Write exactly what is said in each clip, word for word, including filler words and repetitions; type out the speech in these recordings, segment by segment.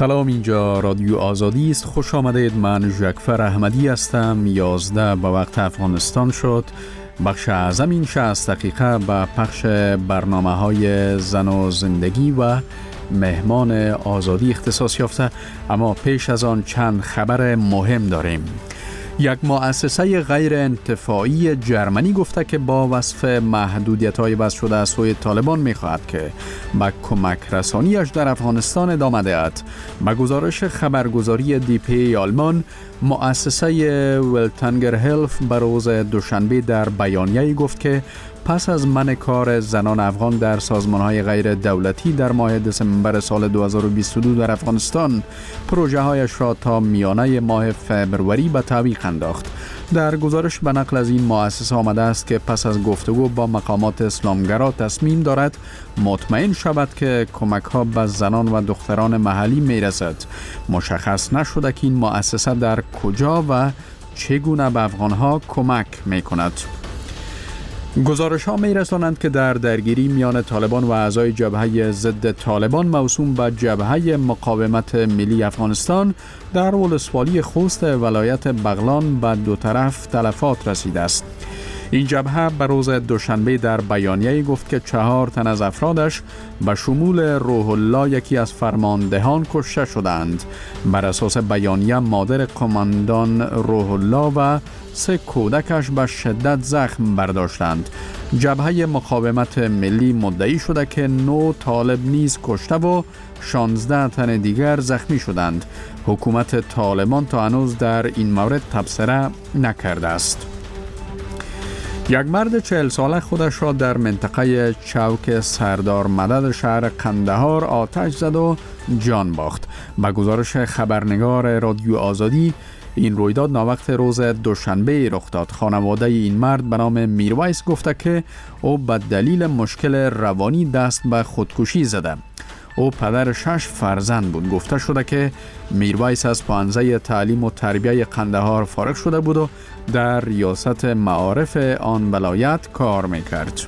سلام، اینجا رادیو آزادی است. خوش آمدید. من ژکفر احمدی هستم. یازده به وقت افغانستان شد. بخش اعظم این شصت دقیقه به پخش برنامه های زن و زندگی و مهمان آزادی اختصاص یافته، اما پیش از آن چند خبر مهم داریم. یک مؤسسه غیر انتفاعی جرمنی گفته که با وصف محدودیت‌های وضع شده از سوی طالبان می‌خواهد که به کمک رسانیش در افغانستان ادامه دهد. به گزارش خبرگزاری دی پی آلمان، مؤسسه ولتنگر هلف به روز دوشنبه در بیانیه‌ای گفت که پس از منع کار زنان افغان در سازمان‌های غیر دولتی در ماه دسامبر سال دو هزار و بیست و دو در افغانستان، پروژه‌هایش را تا میانه ماه فوریه به تعویق انداخت. در گزارش به نقل از این مؤسسه آمده است که پس از گفتگو با مقامات اسلامگرا تصمیم دارد مطمئن شود که کمک‌ها به زنان و دختران محلی می‌رسد. مشخص نشده که این مؤسسه در کجا و چگونه به افغان‌ها کمک می‌کند. گزارش ها می رسانند که در درگیری میان طالبان و اعضای جبهه ضد طالبان موسوم به جبهه مقاومت ملی افغانستان در ولسوالی خوست ولایت بغلان به دو طرف تلفات رسیده است. این جبهه به روز دوشنبه در بیانیه‌ای گفت که چهار تن از افرادش به شمول روح الله، یکی از فرماندهان، کشته شدند. بر اساس بیانیه مادر قماندان روح الله و سه کودکش به شدت زخم برداشتند. جبهه مقاومت ملی مدعی شده که نه طالب نیز کشته و شانزده تن دیگر زخمی شدند. حکومت طالبان تا هنوز در این مورد تبصره نکرده است. یک مرد چهل ساله خودش را در منطقه چوک سردار مدد شهر قندهار آتش زد و جان باخت. به گزارش خبرنگار رادیو آزادی، این رویداد ناوقت روز دوشنبه رخ داد. خانواده این مرد به نام میرویس گفته که او به دلیل مشکل روانی دست به خودکشی زده. او پدر شش فرزند بود. گفته شده که میرویس از پانزه تعلیم و تربیه قندهار فارغ شده بود و در ریاست معارف آن ولایت کار میکرد.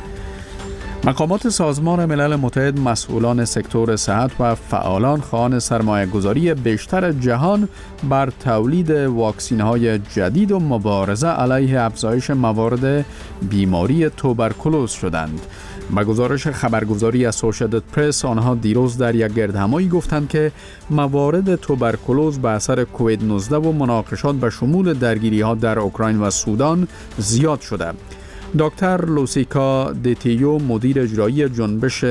مقامات سازمان ملل متحد، مسئولان سکتور صحت و فعالان خواهان سرمایه گذاری بیشتر جهان بر تولید واکسین های جدید و مبارزه علیه افزایش موارد بیماری توبرکولوز شدند. به گزارش خبرگزاری اسوشییتد پرس، آنها دیروز در یک گردهمایی گفتند که موارد توبرکولوز به اثر کووید نوزده و مناقشات به شمول درگیری ها در اوکراین و سودان زیاد شده. دکتر لوسیکا دیتیو، مدیر اجرایی جنبش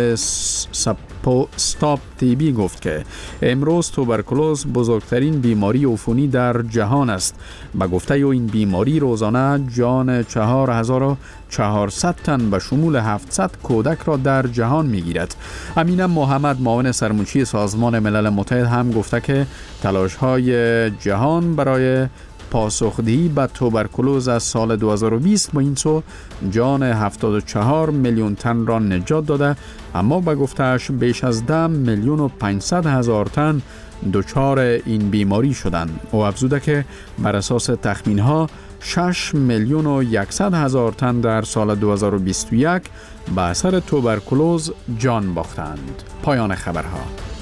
استاپ تیبی، گفت که امروز توبرکولوز بزرگترین بیماری عفونی در جهان است. به گفته او این بیماری روزانه جان چهار هزار و چهارصد تن به شمول هفتصد کودک را در جهان میگیرد. امین محمد، معاون سرمنشی سازمان ملل متحد، هم گفته که تلاش‌های جهان برای پاسخدهی به توبرکولوز از سال دو هزار و بیست با این سو جان هفتاد و چهار میلیون تن را نجات داده، اما به گفتهش بیش از ده میلیون و پانصد هزار تن دچار این بیماری شدند. او افزوده که بر اساس تخمین‌ها شش میلیون و صد هزار تن در سال دو هزار و بیست و یک به اثر توبرکولوز جان باختند. پایان خبرها.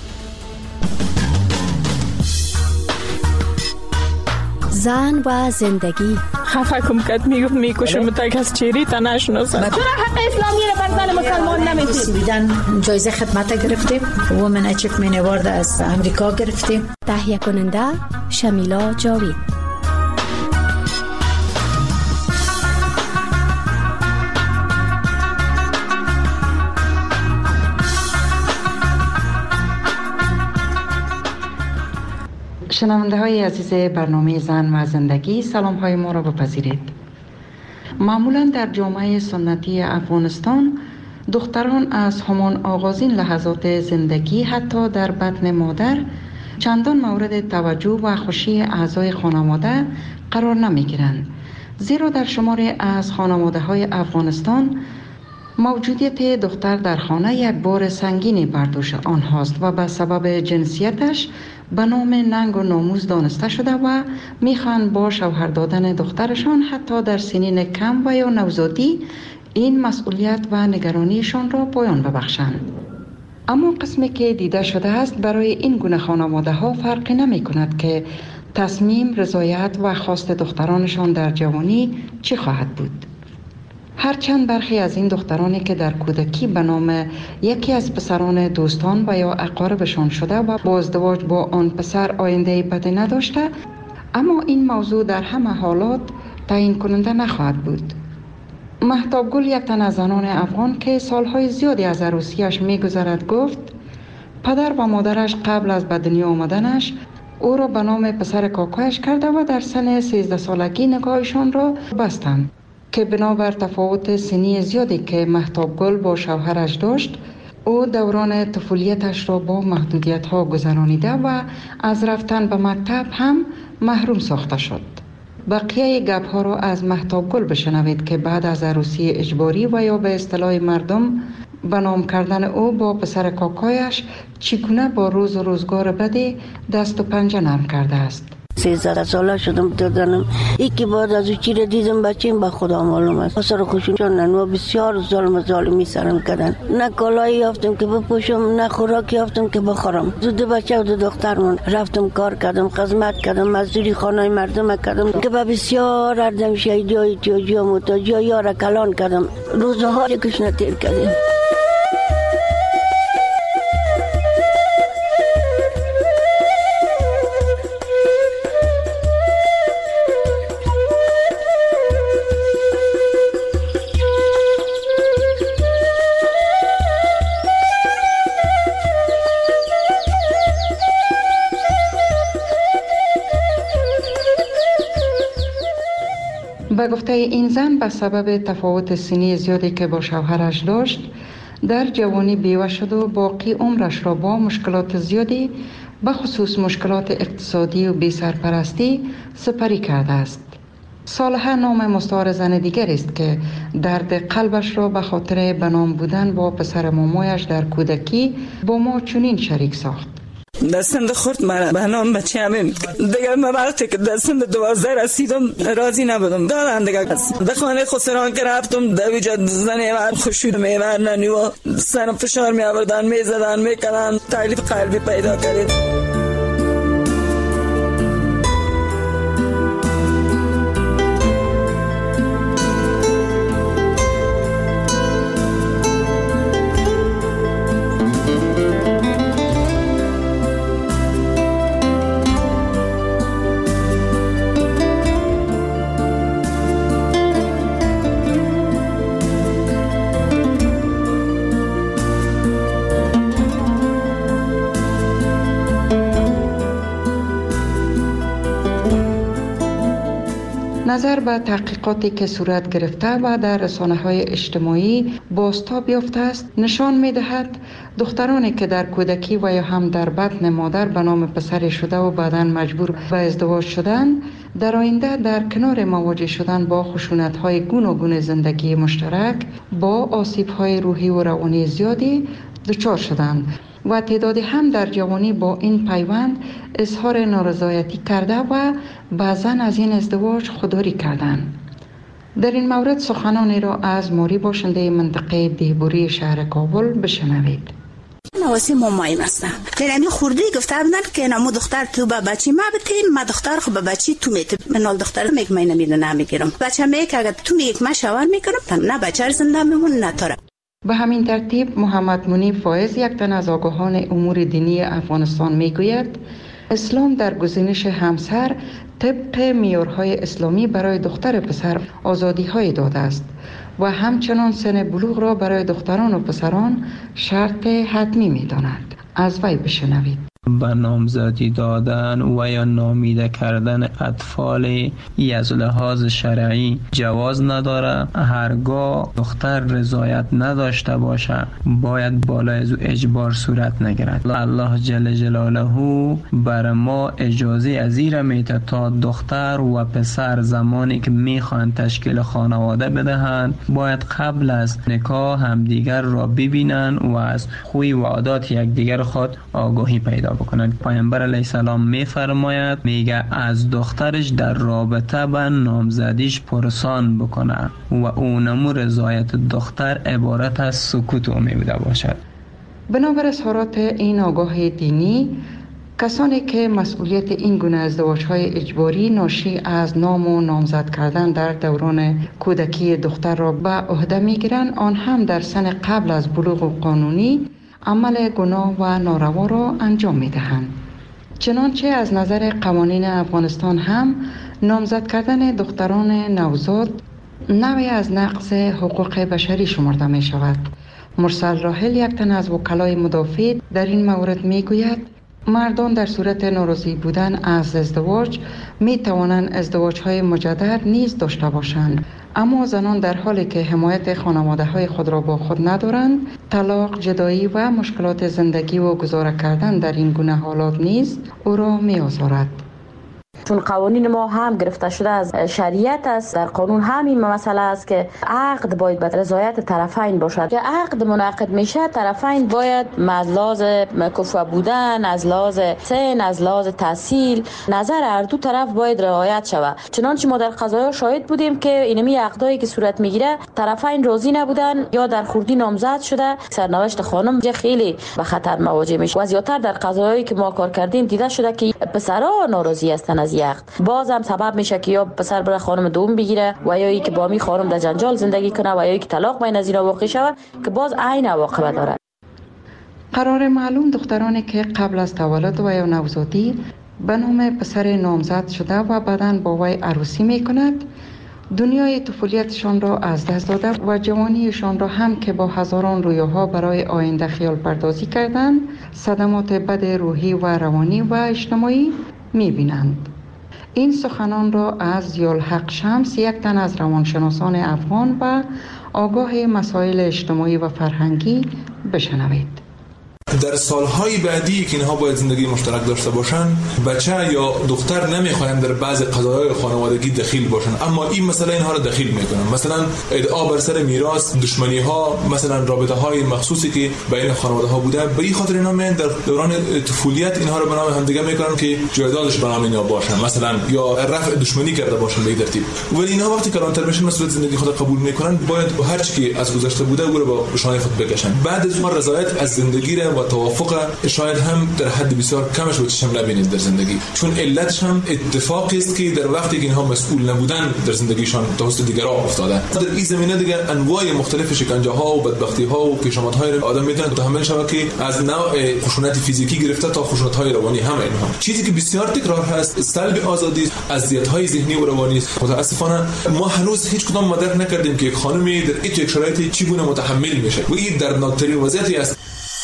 زن و زندگی. خفه کم کت میگفت میکشم تا کس چیری تا نشناسم. چرا حق اسلامی را بر زن مسلمان نمیدید؟ سویدن جایزه خدمت گرفتیم، وومن اچیومنت اوارد از امریکا گرفتیم. تهیه کننده شمیلا جاوید. شنونده های عزیز برنامه زن و زندگی، سلام های ما را بپذیرید. معمولا در جامعه سنتی افغانستان دختران از همان آغازین لحظات زندگی حتی در بطن مادر چندان مورد توجه و خوشی اعضای خانواده قرار نمی گیرند، زیرا در شماری از خانواده های افغانستان موجودیت دختر در خانه یک بار سنگینی بر دوش آنهاست و به سبب جنسیتش به نام ننگ و ناموس دانسته شده و میخوان با شوهر دادن دخترشان حتی در سنین کم و یا نوزادی این مسئولیت و نگرانیشان را پایان ببخشند. اما قسمی که دیده شده است برای این گونه خانواده ها فرقی نمی کند که تصمیم، رضایت و خواست دخترانشان در جوانی چی خواهد بود. هرچند برخی از این دخترانی که در کودکی به نام یکی از پسران دوستان و یا اقاربشان شده و با ازدواج با آن پسر آینده بدی نداشته، اما این موضوع در همه حالات تعیین کننده نخواهد بود. مهتاب گل، یک تن از زنان افغان که سالهای زیادی از عروسیش می‌گذرد، گفت پدر و مادرش قبل از به دنیا آمدنش او را به نام پسر کاکایش کرده و در سن سیزده سالگی نکاحشان را بستند که بنابر تفاوت سنی زیادی که مهتاب گل با شوهرش داشت، او دوران طفولیتش را با محدودیت‌ها گذرانیده و از رفتن به مکتب هم محروم ساخته شد. بقیه گپ‌ها را از مهتاب گل بشنوید که بعد از عروسی اجباری و یا به اصطلاح مردم به نام کردن او با پسر کاکایش چگونه با روز و روزگار بدی دست و پنجه نرم کرده است. سیزده ساله شدم دادنم یکی بعد از او چی را دیدم بچیم به خدا معلوم است. پسر خوشون چندن و بسیار ظلم ظالمی سرم کردن. نه کالایی یافتم که بپوشم، نه خوراک یافتم که بخورم. دو بچه و دو دختر من رفتم کار کردم، خدمت کردم، مزدوری خانه مردم کردم که به بسیار اردم شهیدی های تیاجی و متاجی ها یار کلان کردم. روزها یکش نتیر کردیم. به گفته این زن، به سبب تفاوت سنی زیادی که با شوهرش داشت در جوانی بیوه شد و باقی عمرش را با مشکلات زیادی به خصوص مشکلات اقتصادی و بی سرپرستی سپری کرده است. صالحه نام مستعار زن دیگر است که درد قلبش را به خاطر بنام بودن با پسر مامایش در کودکی با ما چنین شریک ساخت. دستم ده خورد مرا به نام بچه همین دیگر من وقتی که دستم ده دوازده رسیدم راضی نبودم دارم دیگر ده خانه خسران که رفتم ده ویجا زنه من خوشید میورننی و سرم فشار می آوردن می زدن می کردن تکلیف قلبی پیدا کردید. نظر به تحقیقاتی که صورت گرفته و در رسانه‌های اجتماعی بازتاب یافته است، نشان می‌دهد دخترانی که در کودکی و یا هم در بطن مادر به نام پسر شده و بعداً مجبور به ازدواج شدند، در آینده در کنار مواجه شدن با خشونت‌های گوناگون زندگی مشترک با آسیب‌های روحی و روانی زیادی دچار شدند و تعدادی هم در جوانی با این پیوند اظهار نارضایتی کرده و بعضاً از این ازدواج خودداری کردند. در این مورد سخنانی را از موری باشنده منطقه دیهبوری شهر کابل بشنوید. نواسی مامایم هستم. ترمی خوردی گفته بودن که نمو دختر تو با بچی ما بتین، ما دختر خب با بچی تو میت. منال دختر میگم من نمیدونم نمیگیرم. بچه میگه اگه تو میگی ما شوهر میکنم، نه بچه زنده میمون نه تاره. به همین ترتیب محمد منیب فایز، یک تن از آگاهان امور دینی افغانستان، میگوید اسلام در گزینش همسر طبق معیارهای اسلامی برای دختر پسر آزادی‌های داده است و همچنان سن بلوغ را برای دختران و پسران شرط حتمی می‌داند. از وی بشنوید. به نامزدی دادن و یا نامیده کردن اطفال از لحاظ شرعی جواز نداره. هرگاه دختر رضایت نداشته باشه باید بالای از اجبار صورت نگیرد. الله جل جلاله بر ما اجازه ازیر میده تا دختر و پسر زمانی که میخوان تشکیل خانواده بدهند باید قبل از نکاح همدیگر را ببینن و از خوی و عادات یکدیگر خود آگاهی پیدا بکنند. پیامبر علیه السلام میفرماید میگه از دخترش در رابطه با نامزدیش پرسان بکنه و اونمو رضایت دختر عبارت از سکوت او میبوده باشد. بنابر اظهارات این آگاه دینی، کسانی که مسئولیت این گونه ازدواج‌های اجباری ناشی از نام و نامزد کردن در دوران کودکی دختر را به عهده می‌گیرند، آن هم در سن قبل از بلوغ قانونی عمل گناه و ناروا را انجام می‌دهند. چنانچه از نظر قوانین افغانستان هم نامزد کردن دختران نوزاد نوعی از نقض حقوق بشری شمرده می شود. مرسل راحل، یک تن از وکلای مدافع، در این مورد می گوید مردان در صورت ناراضی بودن از ازدواج می توانند ازدواج های مجدد نیز داشته باشند، اما زنان در حالی که حمایت خانواده های خود را با خود ندارند، طلاق، جدایی و مشکلات زندگی و گذاره کردن در این گونه حالات نیز او را می آزارد. چون قوانین ما هم گرفته شده از شریعت است، در قانون همین مسئله است که عقد باید به رضایت طرفین باشد. که عقد منعقد میشه، طرفین باید از لحاظ کفو بودن، از لحاظ سن، از لحاظ تحصیل، نظر هر دو طرف باید رعایت شود. چنانچه ما در قضایا شاهد بودیم که اینمی عقدایی که صورت میگیره طرفین راضی نبودن یا در خوردی نامزد شده، سرنوشت خانم جه خیلی به خطر مواجه میشه. و زیاتر در قضایایی که ما کار کردیم دیده شده که پسرها ناراضی هستن از عقد، باز هم سبب میشه که یا پسر بره خانم دوم بگیره و یا ای که با می خانم در جنجال زندگی کنه و یا ای که طلاق بین از اینا واقع شود که باز عین عواقب داره. قرار معلوم دخترانی که قبل از تولد و یا نوزادی به نام پسر نامزد شده و بعداً با وی عروسی میکند، دنیای طفولیتشان را از دست داده و جوانیشان را هم که با هزاران رویاها برای آینده خیال پردازی کردند، صدمات بد روحی و روانی و اجتماعی می‌بینند. این سخنان را از ضیاءالحق شمس، یک تن از روانشناسان افغان و آگاه مسائل اجتماعی و فرهنگی، بشنوید. در سالهای بعدی که اینها باید زندگی مشترک داشته باشن، بچه یا دختر نمیخواهند در بعض قضایای خانوادگی دخیل باشن، اما این مسئله اینها را دخیل میکنن. مثلا ادعا بر سر میراث، دشمنی ها، مثلا رابطه های مخصوصی که بین خانواده ها بوده، به این خاطر اینا میان در دوران طفولیت اینها را به نام همدیگه میکنن که جایدادش به نام اینا باشن، مثلا یا رفع دشمنی کرده باشن به این ترتیب. ولی اینها وقتی کلانتر میشن، مسئولیت زندگی خود قبول میکنن، باید هر چی که از گذشته بوده او را به شانه خود بکشن. بعد از اون رضایت از زندگی را و توافق شاید هم در حد بسیار کمش رو چشم نبینید در زندگی، چون علتش هم اتفاقی است که در وقتی که اینها مسئول نبودن در زندگیشان توسط دیگران افتاده. در این زمینه دیگه انواع مختلف شکنجه ها و بدبختی ها و پیشامد های آدم میتونه متحمل شود که از نوع خشونت فیزیکی گرفته تا خشونت های روانی هم اینها. چیزی که بسیار تکرار هست، سلب آزادی، اذیت های ذهنی و روانی است. متاسفانه ما هنوز هیچ کدام مدرک نکردیم که یک خانمی در این شرایط چگونه متحمل میشه و این دردناکترین وضعیتی است.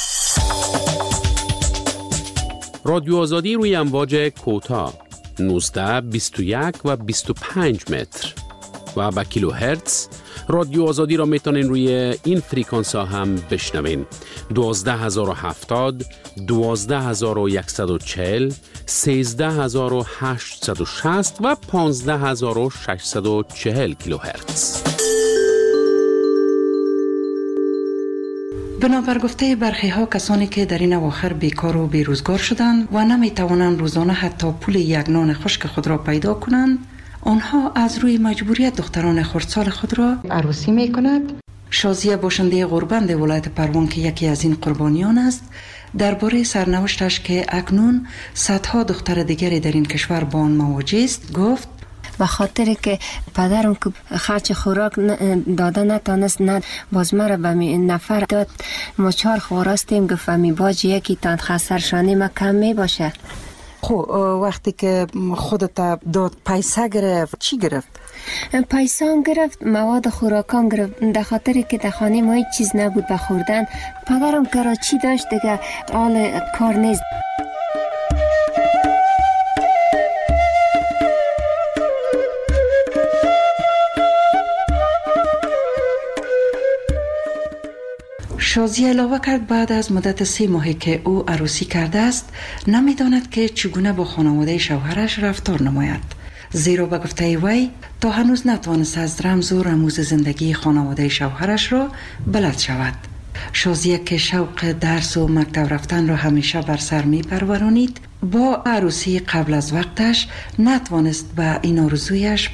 رادیو آزادی روی امواج کوتاه نوزده، بیست و یک و بیست و پنج متر و با کیلو هرتز. رادیو آزادی را میتونین روی این فریکانس ها هم بشنوین: دوازده هزار و هفتاد، دوازده هزار و صد و چهل، سیزده هزار و هشتصد و شصت و پانزده هزار و ششصد و چهل کیلو هرتز. بنابر گفته برخی ها، کسانی که در این اواخر بیکار و بیروزگار شدند و نمی توانند روزانه حتی پول یک نان خشک خود را پیدا کنند، آنها از روی مجبوریت دختران خردسال خود را عروسی می کند. شازیه باشنده غربند ولایت پروان که یکی از این قربانیان است، درباره سرنوشتش که اکنون صدها دختر دیگری در این کشور با آن مواجه است گفت: به خاطر که پدرم که خرچ خوراک داده نتانست، نه باز مرا به نفر داد. ما چهار خواراستیم، گفت می باج یکی تان خسرشانی ما کم می باشه. خب وقتی که خودت داد پیسه گرفت، چی گرفت؟ پیسه هم گرفت، مواد خوراکام گرفت. در خاطر که در خانه ما هیچ چیز نبود به خوردن. پدرم کراچی داشت دیگه، حال کار نیست. شازیه علاوه کرد بعد از مدت سه ماهی که او عروسی کرده است، نمیداند که چگونه با خانواده شوهرش رفتار نماید، زیرا به گفته وی تا هنوز نتوانست از رمز و رموز زندگی خانواده شوهرش را بلد شود. شازیه که شوق درس و مکتب رفتن را همیشه بر سر می پرورانید، با عروسی قبل از وقتش نتوانست به این آرزویش